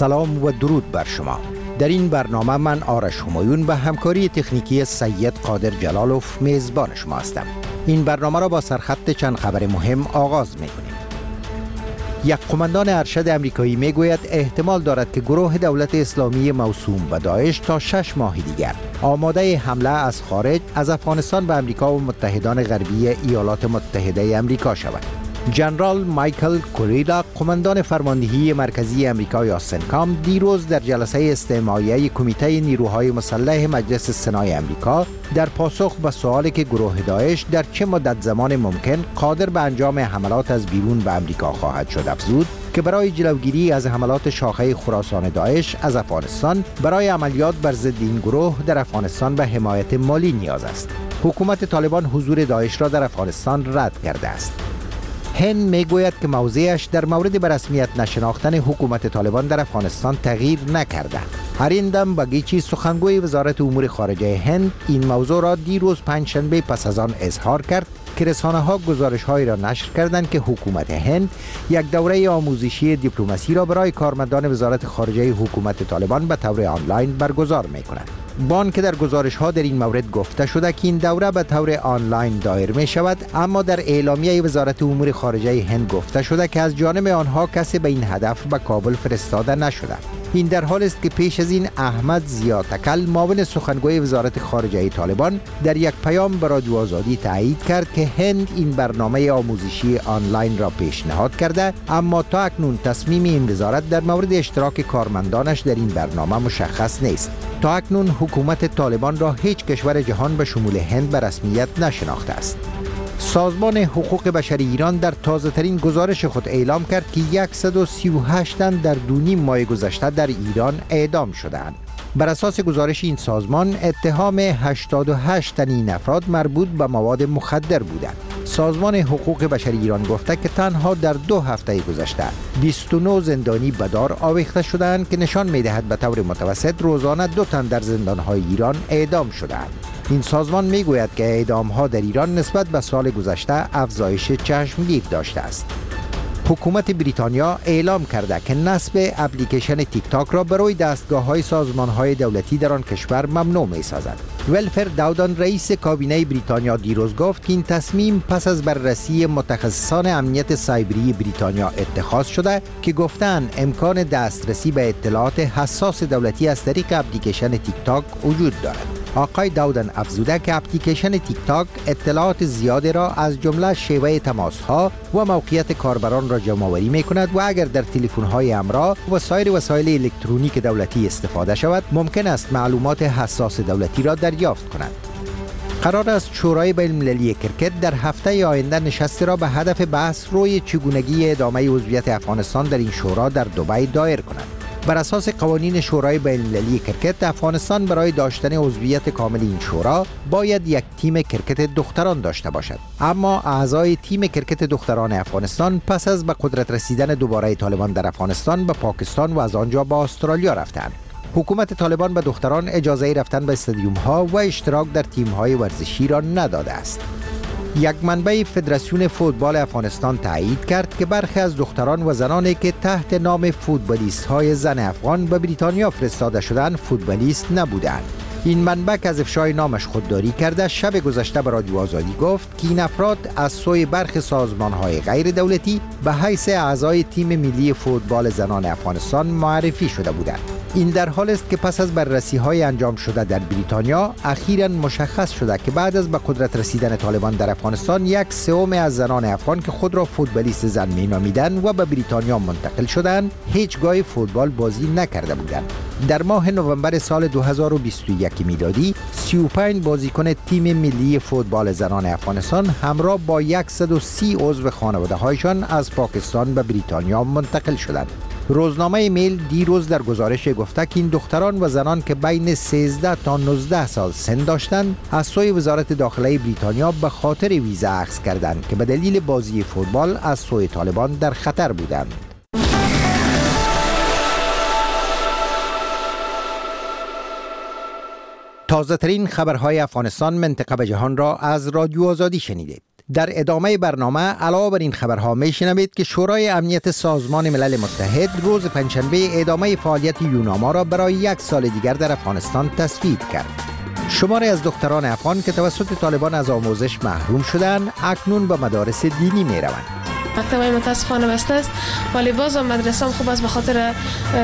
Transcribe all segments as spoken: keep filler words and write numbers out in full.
سلام و درود بر شما. در این برنامه من آرش همایون به همکاری تکنیکی سید قادر جلالوف میزبان شما هستم. این برنامه را با سرخط چند خبر مهم آغاز می‌کنیم. یک قماندان ارشد امریکایی میگوید احتمال دارد که گروه دولت اسلامی موسوم به داعش تا شش ماه دیگر آماده حمله از خارج از افغانستان به امریکا و متحدان غربی ایالات متحده امریکا شود. جنرال مایکل کوریلا، قماندان فرماندهی مرکزی امریکا یا سنکام، دیروز در جلسه استماعیه کمیته نیروهای مسلح مجلس سنای امریکا در پاسخ به سوالی که گروه داعش در چه مدت زمان ممکن قادر به انجام حملات از بیرون به امریکا خواهد شد افزود که برای جلوگیری از حملات شاخه خراسان داعش از افغانستان برای عملیات بر ضد این گروه در افغانستان به حمایت مالی نیاز است. حکومت طالبان حضور داعش را در افغانستان رد کرده است. هند میگوید که موضعش در مورد به رسمیت نشناختن حکومت طالبان در افغانستان تغییر نکرده. هریندم باگیچی، سخنگوی وزارت امور خارجه هند، این موضوع را دیروز پنجشنبه پس از آن اظهار کرد که رسانه‌ها گزارش‌هایی را نشر کردند که حکومت هند یک دوره آموزشی دیپلماسی را برای کارمندان وزارت خارجه حکومت طالبان به طور آنلاین برگزار می‌کند. بان که در گزارش‌ها در این مورد گفته شده که این دوره به طور آنلاین دایر می شود، اما در اعلامیه وزارت امور خارجه هند گفته شده که از جانب آنها کسی به این هدف به کابل فرستاده نشده. این در حالی است که پیش از این احمد ضیا تکل، معاون سخنگوی وزارت خارجه طالبان، در یک پیام به رادیو آزادی تایید کرد که هند این برنامه آموزشی آنلاین را پیشنهاد کرده، اما تا اکنون تصمیم این وزارت در مورد اشتراک کارمندانش در این برنامه مشخص نیست. تا اکنون حکومت طالبان را هیچ کشور جهان به شمول هند به رسمیت نشناخته است. سازمان حقوق بشر ایران در تازه‌ترین گزارش خود اعلام کرد که صد و سی و هشت تن در دو نیم ماه گذشته در ایران اعدام شدند. بر اساس گزارش این سازمان، اتهام هشتاد و هشت تن این افراد مربوط به مواد مخدر بودند. سازمان حقوق بشر ایران گفته که تنها در دو هفته گذشته بیست و نه زندانی به دار آویخته شدند که نشان می‌دهد به طور متوسط روزانه دو تن در زندان‌های ایران اعدام شدند. این سازمان میگوید که اعدام‌ها در ایران نسبت به سال گذشته افزایش چشمگیر داشته است. حکومت بریتانیا اعلام کرده که نصب اپلیکیشن تیک تاک را برای دستگاه‌های سازمان‌های دولتی در آن کشور ممنوع می‌سازد. ولفر داودان، رئیس کابینه بریتانیا، دیروز گفت که این تصمیم پس از بررسی متخصصان امنیت سایبری بریتانیا اتخاذ شده که گفتند امکان دسترسی به اطلاعات حساس دولتی از طریق اپلیکیشن تیک تاک وجود دارد. آقای داودن افزوده که اپلیکیشن تیک تاک اطلاعات زیادی را از جمله شیوه تماس‌ها و موقعیت کاربران را جمع‌آوری می‌کند و اگر در تلفن‌های همراه و سایر وسایل الکترونیک دولتی استفاده شود، ممکن است معلومات حساس دولتی را دریافت کند. قرار است شورای بین‌المللی کرکت در هفته آینده نشستی را به هدف بحث روی چگونگی ادامه عضویت افغانستان در این شورا در دبی دایر کند. بر اساس قوانین شورای بین‌المللی کرکت، افغانستان برای داشتن عضویت کامل این شورا باید یک تیم کرکت دختران داشته باشد. اما اعضای تیم کرکت دختران افغانستان پس از به قدرت رسیدن دوباره طالبان در افغانستان به پاکستان و از آنجا به استرالیا رفتند. حکومت طالبان به دختران اجازه رفتن به استادیوم ها و اشتراک در تیم های ورزشی را نداده است. یک منبع فدراسیون فوتبال افغانستان تایید کرد که برخی از دختران و زنانی که تحت نام فوتبالیست های زن افغان به بریتانیا فرستاده شدند فوتبالیست نبودند. این منبع که از افشای نامش خودداری کرده شب گذشته به رادیو آزادی گفت که این افراد از سوی برخی سازمان‌های غیر دولتی به حیث اعضای تیم ملی فوتبال زنان افغانستان معرفی شده بودند. این در حال است که پس از بررسی‌های انجام شده در بریتانیا اخیراً مشخص شده که بعد از به قدرت رسیدن طالبان در افغانستان یک سوم از زنان افغان که خود را فوتبالیست زن می‌نامیدند و به بریتانیا منتقل شدند هیچگاه فوتبال بازی نکرده بودند. در ماه نوامبر سال دو هزار و بیست و یک میلادی سی و پنج بازیکن تیم ملی فوتبال زنان افغانستان همراه با صد و سی عضو خانواده‌هایشان از پاکستان به بریتانیا منتقل شدند. روزنامه میل دیروز در گزارش گفته که این دختران و زنان که بین سیزده تا نوزده سال سن داشتند از سوی وزارت داخله بریتانیا به خاطر ویزا اخذ کردند که به دلیل بازی فوتبال از سوی طالبان در خطر بودند. تازه ترین خبرهای افغانستان، منطقه و جهان را از رادیو آزادی شنیدید. در ادامه برنامه علاوه بر این خبرها میشنوید که شورای امنیت سازمان ملل متحد روز پنجشنبه ادامه فعالیت یوناما را برای یک سال دیگر در افغانستان تصویب کرد. شماری از دختران افغان که توسط طالبان از آموزش محروم شدند اکنون به مدارس دینی می روند. مکتبای متاسفانه بسته است ولی باز مدرسه هم خوب است به خاطر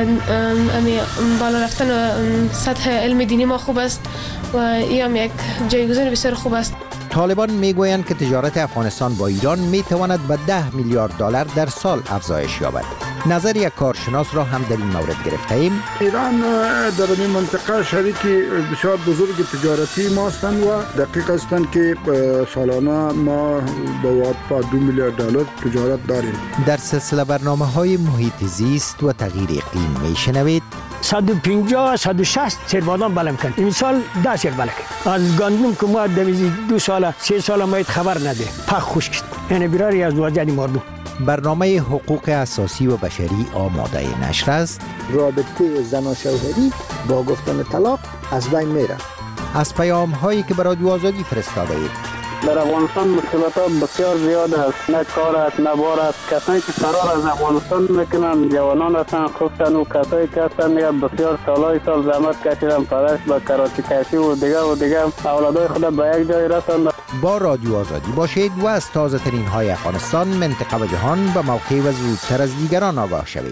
بالا رفتن سطح علم دینی ما خوب است و این هم یک جایگزین بسیار خوب است. طالبان میگویند که تجارت افغانستان با ایران میتواند به ده میلیارد دلار در سال افزایش یابد. نظر یک کارشناس را هم در این مورد گرفته ایم. ایران در این منطقه شریک بسیار بزرگ تجارتی ما هستند و دقیق هستند که سالانه ما با دو میلیارد دلار تجارت داریم. در سلسله برنامه‌های محیط زیست و تغییر اقلیم میشنوید صد و پنجاه صد و شصت سربادان بلم کن این سال ده سر بلم کن از گندم که ما دویزی دو سال سه سال ما خبر نده پخ خوش کشت یعنی براری از وجدی مردم. برنامه حقوق اساسی و بشری آماده نشر است. رابطه زن و شوهری با گفتن طلاق از بین میره. از پیام هایی که برای رادیو آزادی فرستاده اید. در افغانستان مشکلات بسیار زیاد است، نه کار است نه بار است. کسایی که فرار از افغانستان میکنن جوانان هستن، خصوصا و کسایی که هستن یا بسیار سالهای سال زحمت کشیدن پدرش به کراچی کشی و دیگه و دیگه اولادای خود به یک جای رساندن. با رادیو آزادی باشید و از تازه ترین های افغانستان، منطقه و جهان به موقع و زودتر از دیگران آگاه شوید.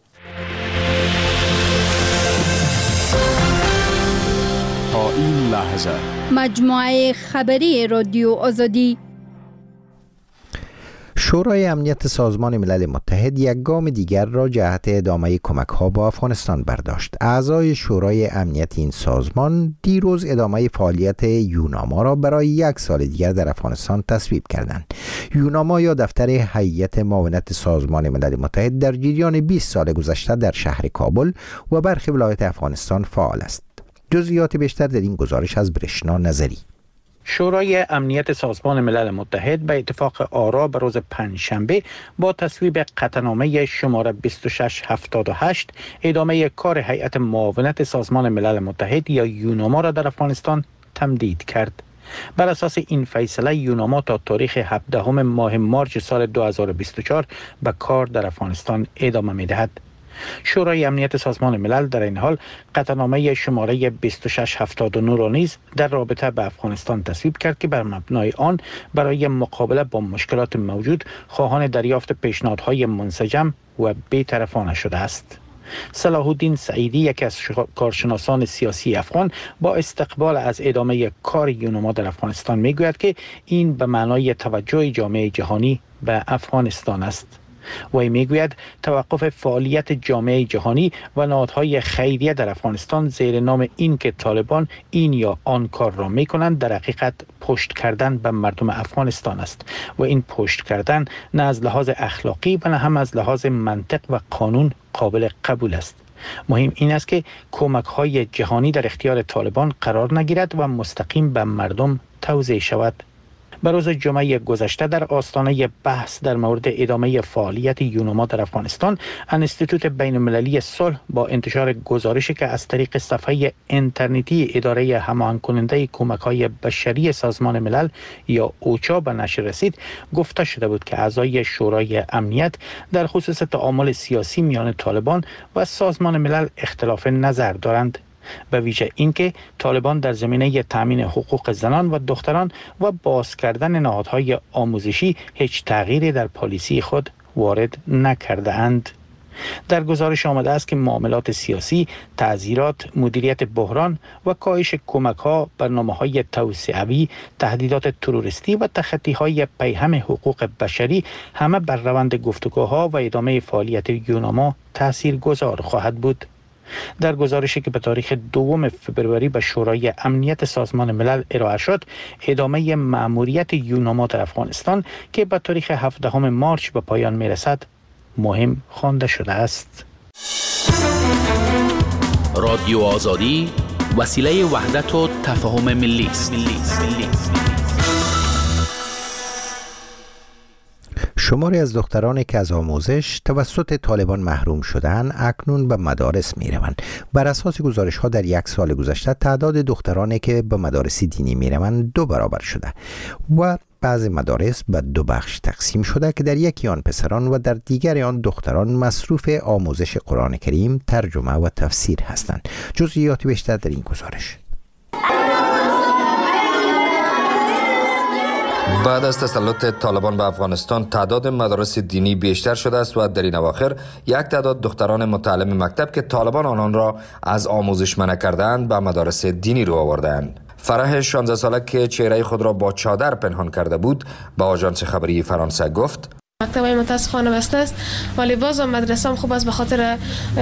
تا این لحظه مجموعه خبری رادیو آزادی. شورای امنیت سازمان ملل متحد یک گام دیگر را جهت ادامه کمک‌ها با افغانستان برداشت. اعضای شورای امنیت این سازمان دیروز ادامه فعالیت یوناما را برای یک سال دیگر در افغانستان تصویب کردند. یوناما یا دفتر هیئت معاونت سازمان ملل متحد در جریان بیست سال گذشته در شهر کابل و برخی ولایات افغانستان فعال است. جزئیات بیشتر در این گزارش از برشنا نظری. شورای امنیت سازمان ملل متحد به اتفاق آرا به روز پنجشنبه با تصویب قطعنامه شماره بیست و شش هفتاد و هشت ادامه کار هیئت معاونت سازمان ملل متحد یا یوناما را در افغانستان تمدید کرد. بر اساس این فیصله یوناما تا تاریخ هفدهم ماه مارس سال دو هزار و بیست و چهار به کار در افغانستان ادامه می‌دهد. شورای امنیت سازمان ملل در این حال قطعنامه شماره بیست و شش هفتاد و نه را نیز در رابطه به افغانستان تصویب کرد که بر مبنای آن برای مقابله با مشکلات موجود خواهان دریافت پیشنهادهای منسجم و بی‌طرفانه شده است. صلاح الدین سعیدی یکی از کارشناسان سیاسی افغان با استقبال از ادامه کار یوناما در افغانستان میگوید که این به معنای توجه جامعه جهانی به افغانستان است. وی میگوید توقف فعالیت جامعه جهانی و نهادهای خیریه در افغانستان زیر نام این که طالبان این یا آن کار را میکنند در حقیقت پشت کردن به مردم افغانستان است و این پشت کردن نه از لحاظ اخلاقی و نه هم از لحاظ منطق و قانون قابل قبول است. مهم این است که کمک‌های جهانی در اختیار طالبان قرار نگیرد و مستقیم به مردم توزیع شود. به روز جمعه گذشته در آستانه بحث در مورد ادامه فعالیت یوناما در افغانستان، انستیتوت بین المللی صلح با انتشار گزارشی که از طریق صفحه اینترنتی اداره هماهنگ کننده کمک‌های بشری سازمان ملل یا اوچا به نشر رسید، گفته شده بود که اعضای شورای امنیت در خصوص تعامل سیاسی میان طالبان و سازمان ملل اختلاف نظر دارند، به ویژه اینکه طالبان در زمینه تامین حقوق زنان و دختران و باز کردن نهادهای آموزشی هیچ تغییری در پالیسی خود وارد نکرده اند. در گزارش آمده است که معاملات سیاسی، تعزیرات، مدیریت بحران و کاهش کمک‌ها، برنامه‌های توسعوی، تهدیدات تروریستی و تخطی‌های پیهم حقوق بشری همه بر روند گفتگوها و ادامه فعالیت یوناما تاثیرگذار خواهد بود. در گزارشی که به تاریخ دوم فبروری به شورای امنیت سازمان ملل ارائه شد، ادامه مأموریت یوناما در افغانستان که به تاریخ هفدهم مارس به پایان میرسد مهم خوانده شده است. رادیو آزادی وسیله وحدت و تفاهم ملی است. شماری از دخترانی که از آموزش توسط طالبان محروم شدند اکنون به مدارس می روند. بر اساس گزارش ها در یک سال گذشته تعداد دخترانی که به مدارس دینی می روند دو برابر شده و بعضی مدارس به دو بخش تقسیم شده که در یکی آن پسران و در دیگر آن دختران مصروف آموزش قرآن کریم، ترجمه و تفسیر هستند. جزئیات بیشتر در این گزارش. بعد از تسلط طالبان به افغانستان تعداد مدارس دینی بیشتر شده است و در این اواخر یک تعداد دختران متعلم مکتب که طالبان آنان را از آموزش منع کردند به مدارس دینی رو آوردند. فرح شانزده ساله که چهره خود را با چادر پنهان کرده بود به آژانس خبری فرانسه گفت: مکتبای متاسفانه بسته است، ولی باز مدرسه هم خوب است به خاطر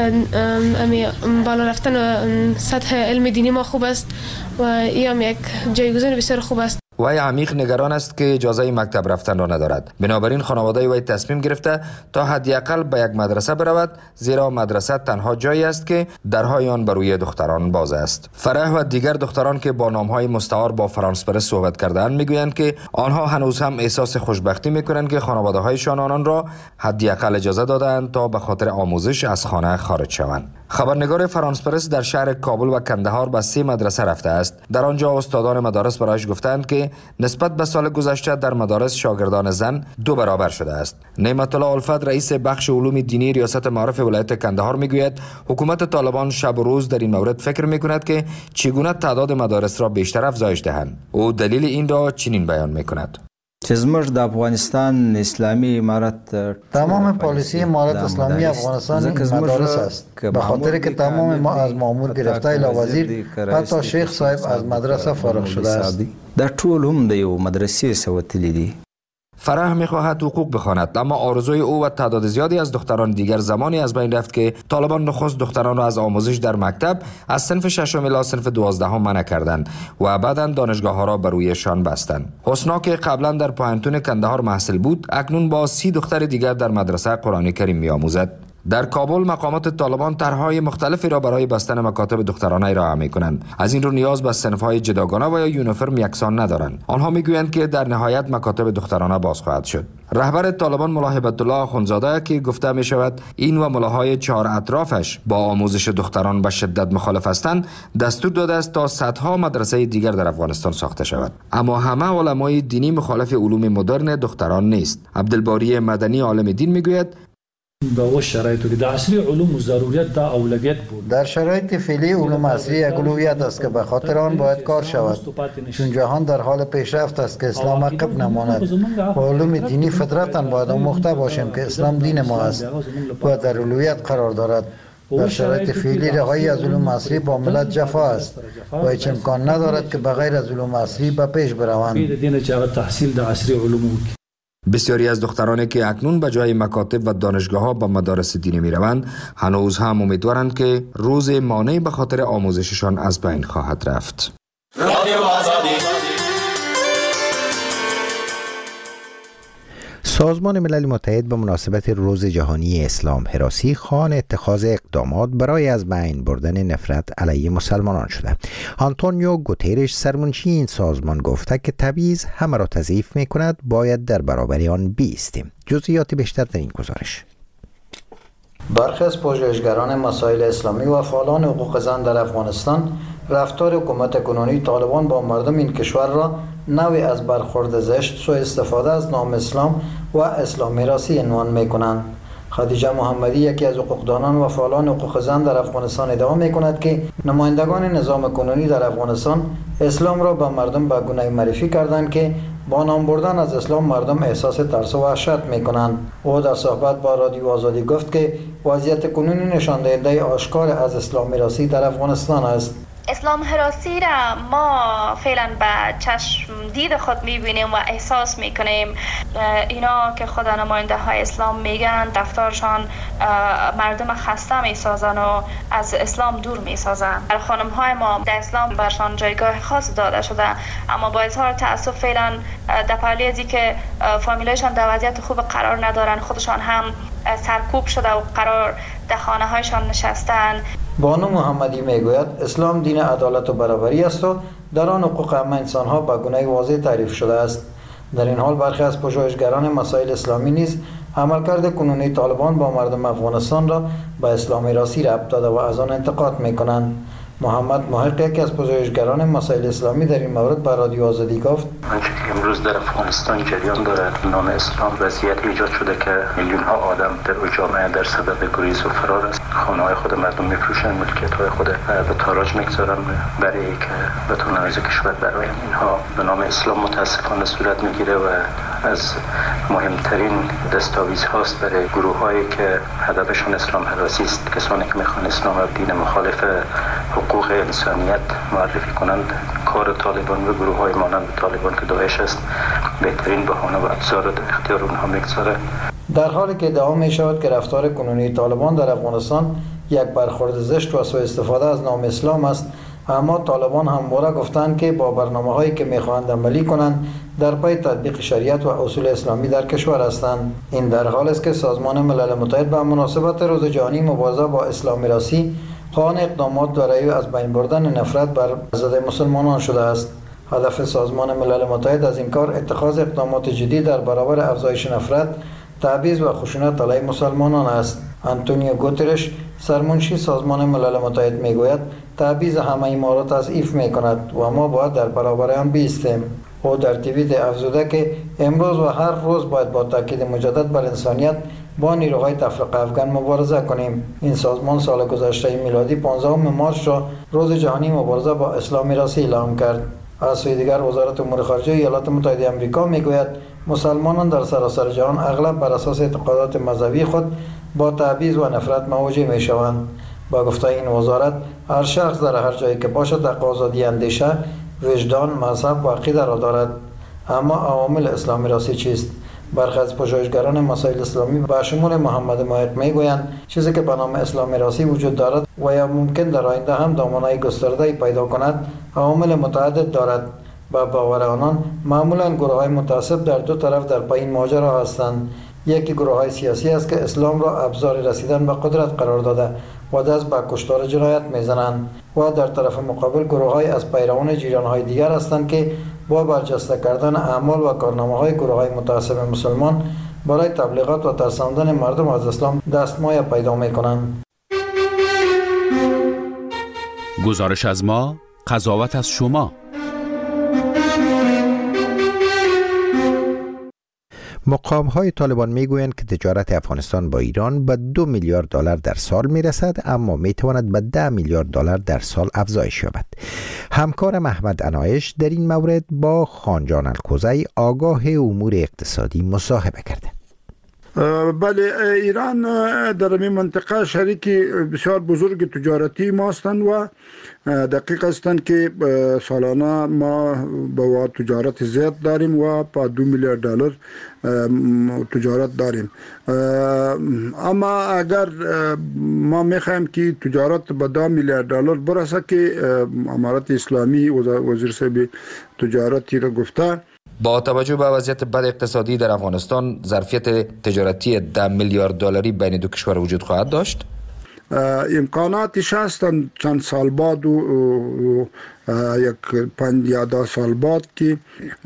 بالا رفتن سطح علم دینی ما خوب است و این هم یک جایگزین بسیار خوب است. وی عمیق نگران است که اجازه مکتب رفتن را ندارد. بنابراین خانواده وی تصمیم گرفته تا حداقل به یک مدرسه برود، زیرا مدرسه تنها جایی است که درهای آن بر روی دختران باز است. فرح و دیگر دختران که با نامهای مستعار با فرانس پرس صحبت کردند میگویند که آنها هنوز هم احساس خوشبختی میکنند که خانواده هایشان آنان را حداقل اجازه دادند تا به خاطر آموزش از خانه خارج شوند. خبرنگار فرانس پرس در شهر کابل و کندهار به سه مدرسه رفته است. در آنجا استادان مدارس برایش گفتند که نسبت به سال گذشته در مدارس شاگردان زن دو برابر شده است. نعمت الله الفت رئیس بخش علوم دینی ریاست معارف ولایت کندهار میگوید حکومت طالبان شب و روز در این مورد فکر میکند که چگونه تعداد مدارس را بیشتر افزایش دهند. او دلیل این را چنین بیان میکند: چې زموږ د افغانستان اسلامی امارت تمام پالیسی امارت اسلامی افغانستان مدارس است، به خاطر که تمام ما از مامور گرفته الی وزیر حتی شیخ صاحب از مدرسه فارغ شده است. در ټول هم د یو مدرسې سوتلی دي. فرح میخواهد حقوق بخواند، اما آرزوی او و تعداد زیادی از دختران دیگر زمانی از بین رفت که طالبان نخست دختران را از آموزش در مکتب از صنف ششم الی صنف دوازدهم منع کردند و بعدا دانشگاه ها را بر رویشان بستند. حسنا که قبلا در پوهنتون کندهار محصل بود، اکنون با سی دختر دیگر در مدرسه قرآن کریم میآموزد. در کابل مقامات طالبان طرح‌های مختلفی را برای بستن مکاتب دخترانه ارائه می‌کنند. از این رو نیاز به صنف‌های جداگانه و یا یونیفرم یکسان ندارند. آنها می‌گویند که در نهایت مکاتب دخترانه باز خواهد شد. رهبر طالبان ملا هیبت الله اخوندزاده که گفته می‌شود این و ملاهای چهار اطرافش با آموزش دختران به شدت مخالف هستند، دستور داده است تا صدها مدرسه دیگر در افغانستان ساخته شود. اما همه علمای دینی مخالف علوم مدرن دختران نیست. عبدالباری مدنی عالم دین می‌گوید با شرایطی که در عصری علوم ضروریت دا اولویت بود. در شرایط فعلی علوم عصری اولویت است که به خاطر آن باید کار شود، چون جهان در حال پیشرفت است که اسلام عقب نماند. و علوم دینی فطرتاً باید آموخته باشیم که اسلام دین ما است و در اولویت قرار دارد. در شرایط فعلی رهایی از علوم عصری با ملت جفا است و هیچ امکان ندارد که بغیر از علوم عصری به پیش بروند. بسیاری از دخترانی که اکنون به جای مکاتب و دانشگاه‌ها به مدارس دینی می‌روند، هنوز هم امیدوارند که روز مانع به خاطر آموزششان از بین خواهد رفت. سازمان ملل متحد به مناسبت روز جهانی اسلام هراسی خواهان اتخاذ اقدامات برای از بین بردن نفرت علیه مسلمانان شده. آنتونیو گوترش سرمنشی این سازمان گفته که تبعیض همه را تضعیف می کند، باید در برابر آن بایستیم. جزئیات بیشتر در این گزارش. برخی از پژوهشگران مسائل اسلامی و فعالان حقوق زن در افغانستان رفتار حکومت کنونی طالبان با مردم این کشور را نوعی از برخورد زشت، سوء استفاده از نام اسلام و اسلام میراثی عنوان می‌کنند. خدیجه محمدی یکی از حقوقدانان و فعالان حقوق زن در افغانستان ادعا می‌کند که نمایندگان نظام کنونی در افغانستان اسلام را به مردم به گونه‌ای معرفی کردند که با نام بردن از اسلام مردم احساس ترس و وحشت می‌کنند. او در صحبت با رادیو آزادی گفت که وضعیت کنونی نشان دهنده آشکار از اسلام میراثی در افغانستان است. اسلام هراسی را ما فعلا به چشم دید خود میبینیم و احساس میکنیم. اینا که خدا نماینده های اسلام میگن دفترشان مردم خسته میسازن و از اسلام دور میسازن. خانم های ما در اسلام برشان جایگاه خاص داده شده، اما با اظهار تاسف فعلا در پهلوی ازی که فامیلایشان در وضعیت خوب قرار ندارن، خودشان هم سرکوب شده و قرار در خانه هایشان نشستن. بانو محمدی میگوید اسلام دین عدالت و برابری است و در آن حقوق همه انسان ها به گونه واضح تعریف شده است. در این حال برخی از پژوهشگران مسائل اسلامی نیز عملکرد کنونی طالبان با مردم افغانستان را به اسلامی راسی ربط داده و از آن انتقاد می‌کنند. محمد محق، یکی از پژوهشگران مسائل اسلامی، در این مورد به رادیو آزادی گفت: آنچه که امروز در افغانستان جریان دارد نام اسلام وضعیت ایجاد شده که میلیون ها آدم در جامعه در صدد گریز و فرار است. خانه های خود مردم میفروشند، ملکیت های خود به تاراج میگذارند برای که بتوانند از کشور برای اینها به نام اسلام متاسفانه صورت میگیره و از مهمترین دستاویز هاست برای گروه هایی که هدفشون اسلام هراسی است. کسانی که میخوان اسلام و دین مخالف حقوق انسانیت معرفی کنند، کار طالبان و گروه های مانند طالبان که داعش است بهترین بهانه و ابزار در اختیار اونها میگذاره. در حالی که ادعا می شود که رفتار کنونی طالبان در افغانستان یک برخورد زشت و سوء استفاده از نام اسلام است، اما طالبان همواره گفتند که با برنامه هایی که میخواهند عملی کنند در پی تطبیق شریعت و اصول اسلامی در کشور هستند. این در حال است که سازمان ملل متحد به مناسبت روز جهانی مبارزه با اسلامی راسی خواهان اقدامات برای از بین بردن نفرت بر ضد مسلمانان شده است. هدف سازمان ملل متحد از این کار اتخاذ اقدامات جدی در برابر افزایش نفرت، تبعیض و خشونت علیه مسلمانان است. آنتونیو گوترش، سرمنشی سازمان ملل متحد، میگوید تبعیض همه ما را تضعیف میکند و ما باید در برابر آن بایستیم. او در توییت افزوده که امروز و هر روز باید با تاکید مجدد بر انسانیت با نیروهای تفرقه افغان مبارزه کنیم. این سازمان سال گذشته میلادی پانزدهم مارس را روز جهانی مبارزه با اسلامی راسی اعلام کرد. از سوی دیگر وزارت امور خارجه ایالات متحده آمریکا میگوید مسلمانان در سراسر جهان اغلب بر اساس اعتقادات مذهبی خود با تبعیض و نفرت مواجه میشوند. با گفته این وزارت، هر شخص در هر جایی که باشد حق آزادی اندیشه، وجدان، مذهب و عقیده را دارد. اما عوامل اسلامی راسی چیست؟ برخی از پژوهشگران مسائل اسلامی به شمول محمد محق میگویند چیزی که به نام اسلامی راسی وجود دارد و یا ممکن در آینده هم دامنه‌ای گسترده پیدا کند عوامل متعدد دارد. با باور آنان معمولا گروه‌های متعصب در دو طرف در پای این ماجرا هستند. یکی گروه‌های سیاسی است که اسلام را ابزار رسیدن به قدرت قرار داده و دست به کشتار جنایت میزنند، و در طرف مقابل گروه‌های از پیروان جریان‌های دیگر هستند که با برجسته کردن اعمال و کارنامه‌های گروه‌های متعصب مسلمان برای تبلیغات و ترساندن مردم از اسلام دستمایه پیدا می‌کنند. گزارش از ما، قضاوت از شما. مقام های طالبان می گویند که تجارت افغانستان با ایران به دو میلیارد دلار در سال می رسد، اما می تواند به ده میلیارد دلار در سال افزایش یابد. همکارم احمد عنایش در این مورد با خانجان الکوزی آگاه امور اقتصادی مصاحبه کرده. بله، ایران در این منطقه شریک بسیار بزرگ تجارتی ما هستند و دقیق هستند که سالانه ما با تجارت زیاد داریم و با دو میلیارد دلار تجارت داریم. اما اگر ما میخوایم که تجارت به دو میلیارد دلار برسه که امارت اسلامی وزیر صاحب تجارتی را گفته، با توجه به وضعیت بد اقتصادی در افغانستان ظرفیت تجارتی ده میلیارد دلاری بین دو کشور وجود خواهد داشت؟ امکاناتش هستند چند سال بعد و یک پنج یا ده سال بعد که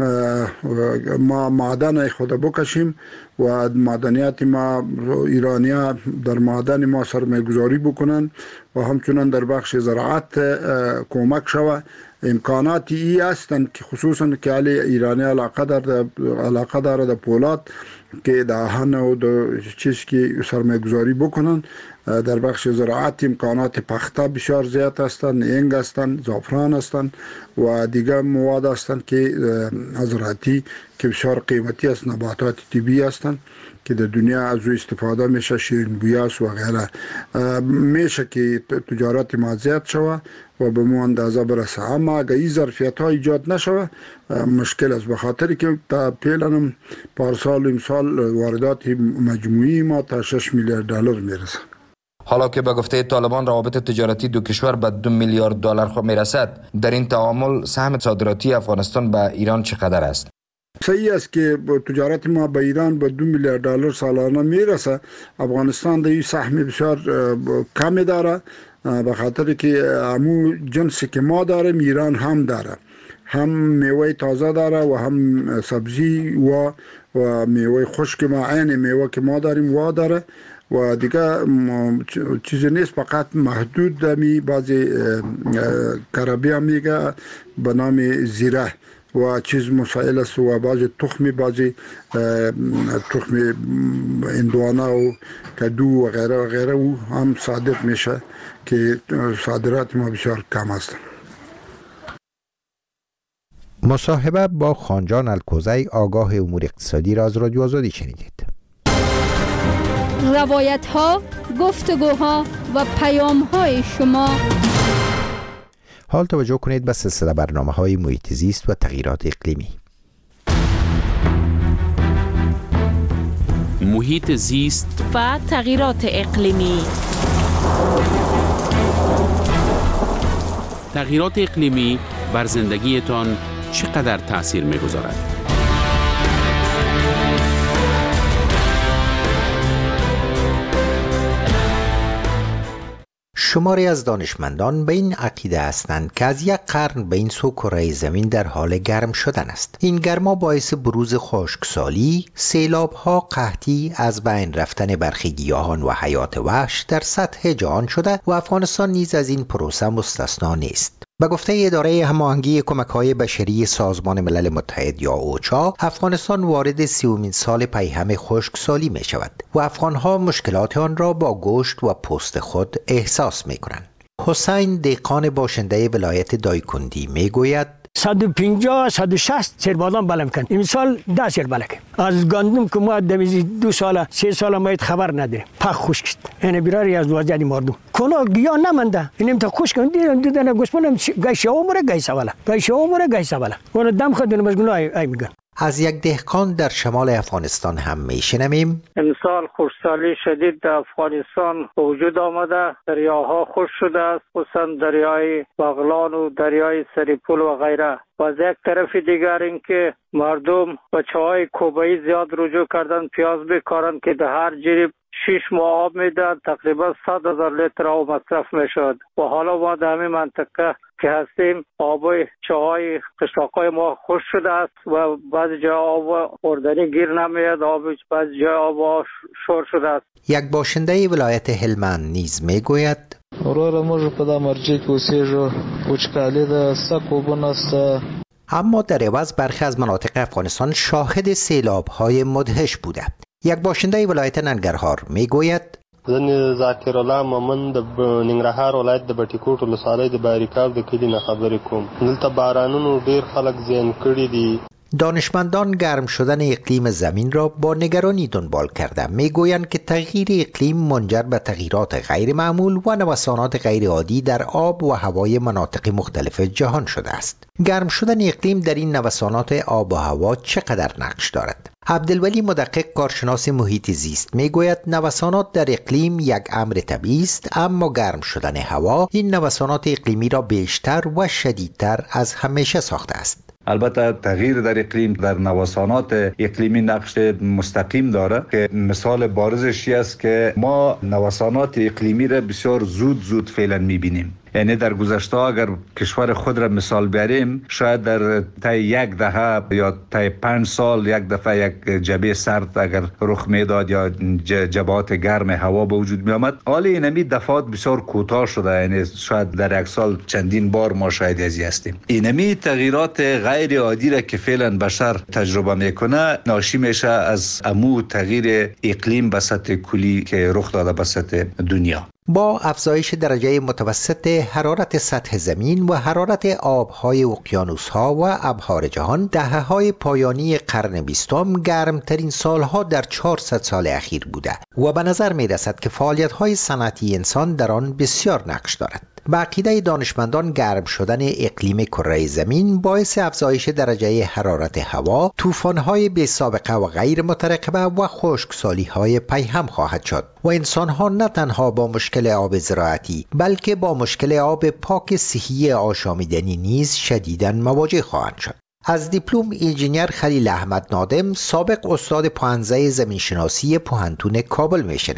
ما معدن خود بکشیم و معدنیات ما ایرانیا در معدن ما سرمایه‌گذاری بکنن و همچنان در بخش زراعت کمک شود. امکاناتی ای هستند که خصوصا که علی ایرانی علاقه داره علاقه داره در پولاد که دهن و چیز که سرمایه گذاری بکنن. در بخش زراعت امکانات پخته بسیار زیاد هستند، اینگ هستند، زعفران هستند و دیگر مواد هستند که زراعتی که بسیار قیمتی است، نباتات طبیعی هستند که در دنیا از او استفاده میشه، شیرین بویاس و غیره. میشه که تجارت ما زیاد شود و به مو اندازه برسه، اما اگر این ظرفیت ها ایجاد نشود مشکل است، به خاطری که تا پیلنم پارسال و امسال واردات مجموعی ما تا شش میلیارد دلار میرسه. حالا که به گفته طالبان روابط تجارتی دو کشور به دو میلیارد دلار خود میرسد، در این تعامل سهم صادراتی افغانستان به ایران چقدر است؟ صحیح است که تجارت ما به ایران به دو میلیارد دلار سالانه میرسه. افغانستان در این سهم بسیار کمی داره، به خاطر که همون جنسی که ما داریم ایران هم داره. هم میوه تازه داره و هم سبزی و و میوه خشک ما عین میوه که ما داریم وا داره و دیگه چیزی نیست، فقط محدود دمی بعضی کربی هم میگه به نام زیره و چیز مسائل است و بعضی تخمی بعضی تخمی اندوانه و کدو و غیره و غیره و هم صادر میشه که صادرات ما بسیار کم است. مصاحبه با خانجان الکوزی آگاه امور اقتصادی را از رادیو آزادی شنیدید. روایت ها، گفتگوها و پیام های شما. حال توجه کنید به سلسله برنامه های محیط زیست و تغییرات اقلیمی. محیط زیست و تغییرات اقلیمی. تغییرات اقلیمی بر زندگیتان چقدر تأثیر می‌گذارد؟ شماری از دانشمندان به این عقیده هستند که از یک قرن به این سو کره زمین در حال گرم شدن است. این گرما باعث بروز خشکسالی، سیلاب‌ها، قحطی، از بین رفتن برخی گیاهان و حیات وحش در سطح جهان شده و افغانستان نیز از این پروسه مستثنا نیست. به گفته اداره هماهنگی کمک‌های بشری سازمان ملل متحد یا اوچا، افغانستان وارد سیومین سال پیهم خشکسالی می شود و افغان‌ها مشکلات آن را با گوشت و پوست خود احساس می کنند. حسین دیقان باشنده ولایت دایکندی می گوید صد و پنجاه صد و شصت سیر بادام بلم کن. این سال ده سیر بلک. از گندم که ما دویزی دو ساله سه ساله مایت خبر نداریم. پخ خشک شد. این بیراری از وضعیت مردم. کنار گیاه نمانده. اینم تا خشک کندی دیدن گوسپونم گای شومره گای سواله. گای شومره گای سواله. اون دم خودم مشغول ای ای میگن. از یک دهقان در شمال افغانستان هم میشنویم امسال خشکسالی شدید در افغانستان وجود آمده، دریاها خشک شده است، خصوصا دریای بغلان و دریای سریپول و غیره. و از یک طرف دیگر اینکه مردم به چای کوبایی زیاد رجوع کردن، پیاز بکارن که در هر جریب شش ماه آب میدن، تقریبا صد هزار لیتر آب مصرف میشد و حالا ما در همین منطقه که هستیم آب چای قشلاقای ما خشک شده است و بعضی جای آب خوردنی گیر نمیاد، آب بعضی جای آب شور شده است. یک باشنده ولایت هلمند نیز میگوید اوراره موږ په دا مرجع کې اوسېږو وچکالي د سک اوبه نسته. اما در عوض برخی از مناطق افغانستان شاهد سیلاب‌های مدهش بوده. یک باشنده ولایت ننگرهار میگوید زن ذاکر الله مومن د ننګرهار ولایت د بټي کوټ ولسوالۍ د باریکاو د کلي نه خبرې کوم. دلته بارانونو ډیر خلک زیان کړي دي. دانشمندان گرم شدن اقلیم زمین را با نگرانی دنبال کردند. میگویند که تغییر اقلیم منجر به تغییرات غیر معمول و نوسانات غیر عادی در آب و هوای مناطق مختلف جهان شده است. گرم شدن اقلیم در این نوسانات آب و هوا چقدر نقش دارد؟ عبدالولی مدقق کارشناس محیط زیست میگوید نوسانات در اقلیم یک امر طبیعی است، اما گرم شدن هوا این نوسانات اقلیمی را بیشتر و شدیدتر از همیشه ساخته است. البته تغییر در اقلیم در نوسانات اقلیمی نقش مستقیم داره که مثال بارزش است که ما نوسانات اقلیمی را بسیار زود زود فعلا میبینیم. یعنی در گذشته اگر کشور خود را مثال بیاریم، شاید در طی یک دهه یا طی پنج سال یک دفعه یک جبهه سرد اگر رخ میداد یا جبهات گرم هوا به وجود می آمد. حالا اینمی دفعات بسیار کوتاه شده، یعنی شاید در یک سال چندین بار ما شاهد ازی هستیم. اینمی تغییرات غیر عادی را که فعلا بشر تجربه میکنه ناشی میشه از امو تغییر اقلیم به سطح کلی که رخ داده به سطح دنیا. با افزایش درجه متوسط حرارت سطح زمین و حرارت آبهای اقیانوس‌ها و ابحار جهان، دهه‌های پایانی قرن بیستم گرمترین سالها در چهارصد سال اخیر بوده و به نظر می‌رسد که فعالیت‌های صنعتی انسان در آن بسیار نقش دارد. به عقیده دانشمندان گرم شدن اقلیم کره زمین باعث افزایش درجه حرارت هوا، طوفان‌های بی سابقه و غیر مترقبه و خشکسالی‌های پیهم خواهد شد و انسان‌ها نه تنها با مشکل آب زراعتی بلکه با مشکل آب پاک صحی آشامیدنی نیز شدیداً مواجه خواهند شد. از دیپلم انجینیر خلیل احمد نادم، سابق استاد پانزه زمینشناسی پوهنتون کابل میشنویم.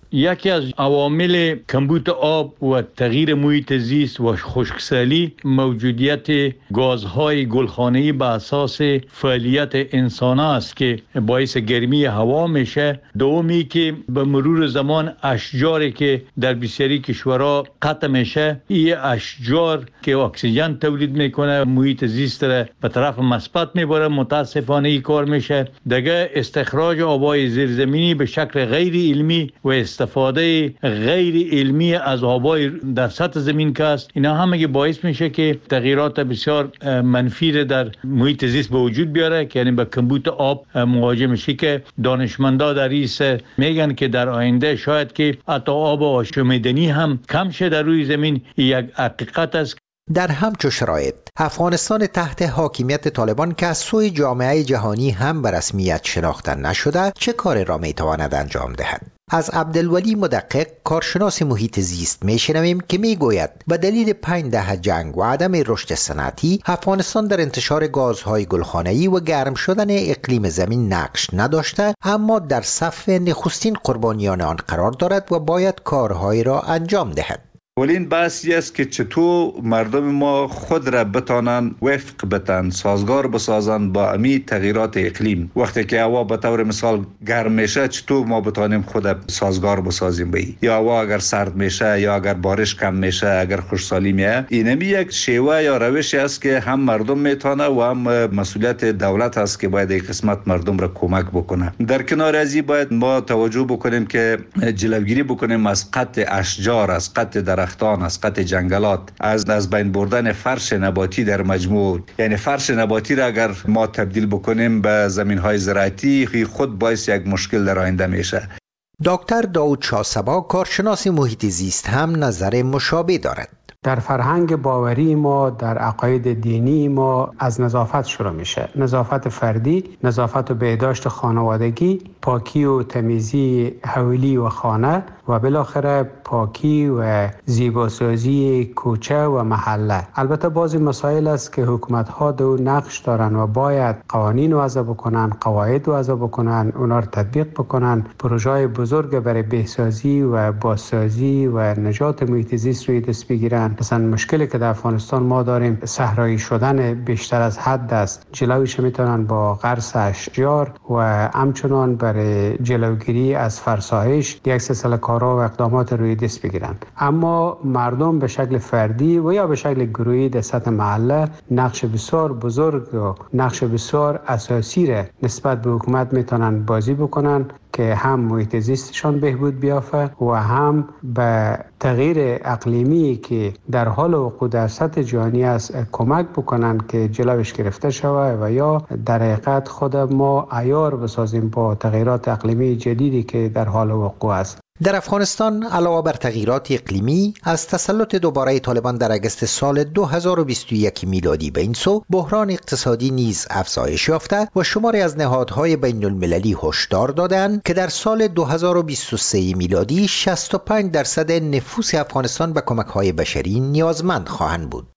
یکی از عوامل کمبود آب و تغییر محیط زیست و خشکسالی موجودیت گازهای گلخانه‌ای به اساس فعالیت انسان است که باعث گرمی هوا میشه. دومی که به مرور زمان اشجاری که در بسیاری کشورها قطع میشه، این اشجار که اکسیژن تولید میکنه محیط زیست را به طرف مثبت میبره، متاسفانه این کار میشه. دیگه استخراج آبای زیرزمینی به شکل غیر علمی و استفاده غیر علمی از آبای در سطح زمین که است، اینا همه باعث میشه که تغییرات بسیار منفی در محیط زیست به وجود بیاره که یعنی به کمبود آب مواجه میشه که دانشمندا در ایس میگن که در آینده شاید که حتی آب آشامیدنی هم کم شه در روی زمین. یک حقیقت است. در همچو شرایط افغانستان تحت حاکمیت طالبان که از سوی جامعه جهانی هم به رسمیت شناخته نشده چه کار را میتواند انجام دهد؟ از عبدالولی مدقق کارشناس محیط زیست میشنویم که میگوید به دلیل پنج دهه جنگ و عدم رشد صنعتی افغانستان در انتشار گازهای گلخانه‌ای و گرم شدن اقلیم زمین نقش نداشته، اما در صف نخستین قربانیان آن قرار دارد و باید کارهایی را انجام دهد. ولی این بحثی است که چطور مردم ما خود را بتانن وفق بتن، سازگار بسازن با امی تغییرات اقلیم. وقتی که هوا به طور مثال گرم میشه چطور ما بتانیم خود سازگار بسازیم به این، یا هوا اگر سرد میشه یا اگر بارش کم میشه، اگر خشکسالی میه. این یک شیوه یا روشی است که هم مردم میتونه و هم مسئولیت دولت است که باید این قسمت مردم را کمک بکنه. در کنار از این باید ما توجه بکنیم که جلوگیری بکنیم از قطع اشجار، از قطع درختان، از قطع جنگلات، از از بین بردن فرش نباتی در مجموع. یعنی فرش نباتی را اگر ما تبدیل بکنیم به زمین‌های زراعتی خود باعث یک مشکل در آینده میشه. دکتر داود شاسبا کارشناس محیط زیست هم نظر مشابه دارد. در فرهنگ باوری ما، در عقاید دینی ما از نظافت شروع میشه. نظافت فردی، نظافت و بهداشت خانوادگی، پاکی و تمیزی حولی و خانه و بالاخره پاکی و زیباسازی کوچه و محله. البته بعضی مسائل است که حکومت ها دو نقش دارن و باید قوانین وضع بکنن، قواعد وضع بکنن، اونا رو تطبیق بکنن. پروژه‌های بزرگ برای بهسازی و بازسازی و نجات محیط زیست روی دست بگیرن. مثلا مشکلی که در افغانستان ما داریم صحرایی شدن بیشتر از حد است. جلویش میتونن با غرس اشجار و همچنان برای جلوگیری از فرسایش یک سلسله کارها و اقدامات روی دست بگیرن. اما مردم به شکل فردی و یا به شکل گروهی در سطح محله نقش بسیار بزرگ و نقش بسیار اساسی را نسبت به حکومت میتونن بازی بکنن که هم محیط زیستشان بهبود بیافته و هم به تغییر اقلیمی که در حال وقوع در سطح جهانی است کمک بکنن که جلوش گرفته شود و یا در حقیقت خود ما عیار بسازیم با تغییرات اقلیمی جدیدی که در حال وقوع است. در افغانستان علاوه بر تغییرات اقلیمی، از تسلط دوباره طالبان در اگست سال دو هزار و بیست و یک میلادی به این سو، بحران اقتصادی نیز افزایش یافته و شماری از نهادهای بین المللی هشدار دادند که در سال دو هزار و بیست و سه میلادی شصت و پنج درصد نفوس افغانستان به کمک‌های بشری نیازمند خواهند بود.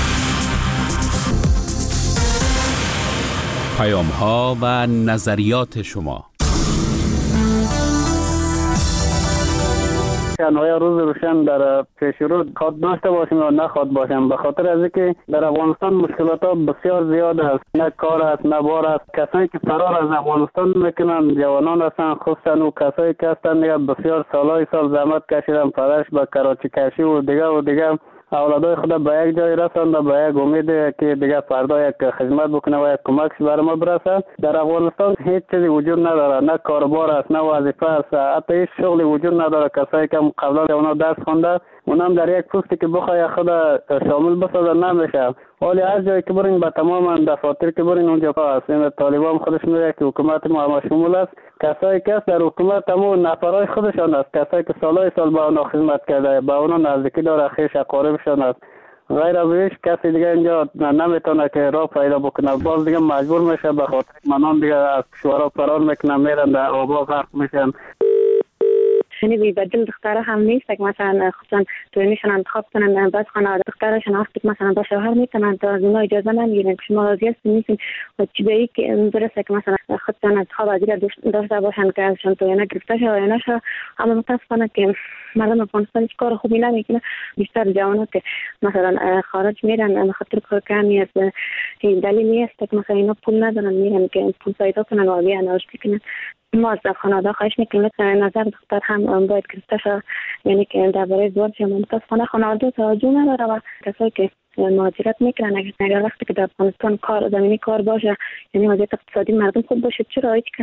پیام‌ها و نظریات شما. انواع روز روشن در پیش رو خواد داشته باشیم یا نخواد باشیم، به خاطر از اینکه در افغانستان مشکلات ها بسیار زیاد است. نه کار است، نه بار است. کسایی که فرار از افغانستان میکنن جوانان هستن، خصوصا و کسایی که هستن دیگه بسیار سالهای سال زحمت کشیدن، پدرش به کراچی کشی و دیگه و دیگه اولادای خود به یک جای رساند، به یک امید که دیگه فردا یک خدمت بکنه و یک کمک بر ما برسه. در افغانستان هیچ چیزی وجود نداره، نه کاربار است، نه وظیفه است، حتی هیچ شغلی وجود نداره. کسایی که قبلا اونا درس خونده اونم در یک پستی که بخواد خود شامل بسازه نمیشه. ولی هر جایی که برین به تمام دفاتر که برین اونجا هست. این طالبان خودش میگه که حکومت ما شمول است. کسایی که در حکومت همون نفرای خودشان است، کسایی که سالهای سال به اونا خدمت کرده، به اونا نزدیکی داره، خویش اقاربشان است. غیر از این کسی دیگه اینجا نمیتونه که راه پیدا بکنه. باز دیگه مجبور میشه به خاطر منان دیگه از کشورها فرار میکنن، میرن در آبا غرق میشن. یعنی بی بدل دخترها هم نیست که مثلا خصوصا توینشون انتخاب کنن، بعد خانواده دخترشون وقتی مثلا با شوهر میتونن تا از اونها اجازه نمیگیرن که شما راضی هستین نیستین و چی به یک درسته که مثلا خودشان انتخاب عادی داشته باشن که ازشان توینه گرفته شه و نشه. اما متاسفانه که مردم افغانستان هیچ کار خوبی نمیکنه. بیشتر جوانان که مثلا خارج میرن خاطر کار کردن از دلیلی است که مثلا اینا پول ندارن میرن که پول پیدا کنن و بیان رشد کنن. ما از خانواده خواهش میکنیم نظر دختر هم باید گرفته شه، یعنی که درباره ازدواج متاسفانه خانواده توجه نداره و کسایی که مهاجرت میکنن اگر وقتی که در افغانستان کار زمینی کار باشه، یعنی وضعیت اقتصادی مردم خوب باشه، چرا هیچ